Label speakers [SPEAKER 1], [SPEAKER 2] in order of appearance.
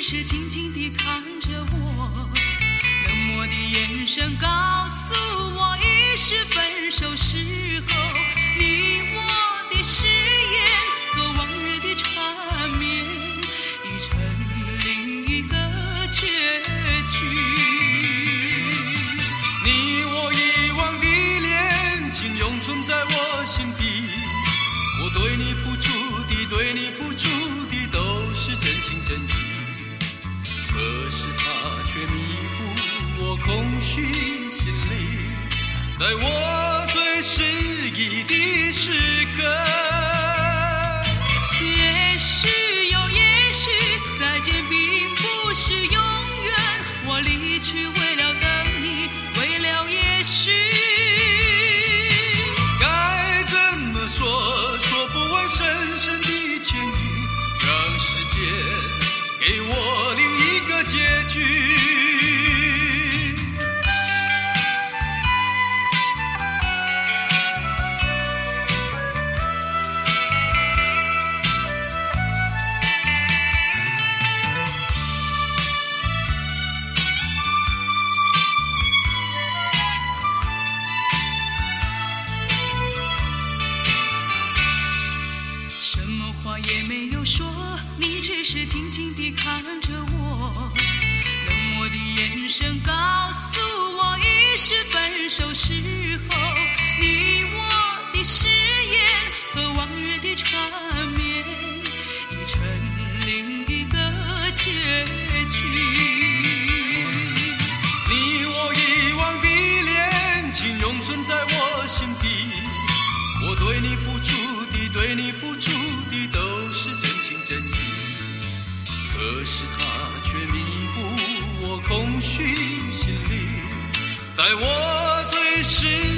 [SPEAKER 1] 是静静地看着我，冷漠的眼神告诉我，已是分手时候你我的誓言和往日的缠绵，已成另一个结局。
[SPEAKER 2] 你我遗忘的恋情永存在我心底，我对你付出的，对你付出的都是真情真意，可是他却弥补我空虚心里，在我最失意的时刻。
[SPEAKER 1] 也许又也许再见并不是永远，我离去为了等你，为了也许
[SPEAKER 2] 该怎么说，说不完深深的情意，让时间给我另一个结局。
[SPEAKER 1] 也没有说，你只是静静地看着我，冷漠的眼神告诉我，已是分手时候你我的誓言和往日的缠绵，已成另一个结局。
[SPEAKER 2] 你我遗忘的恋情永存在我心底，我对你付出的，对你付出的都是真情真意，可是他却弥补我空虚心里，在我最失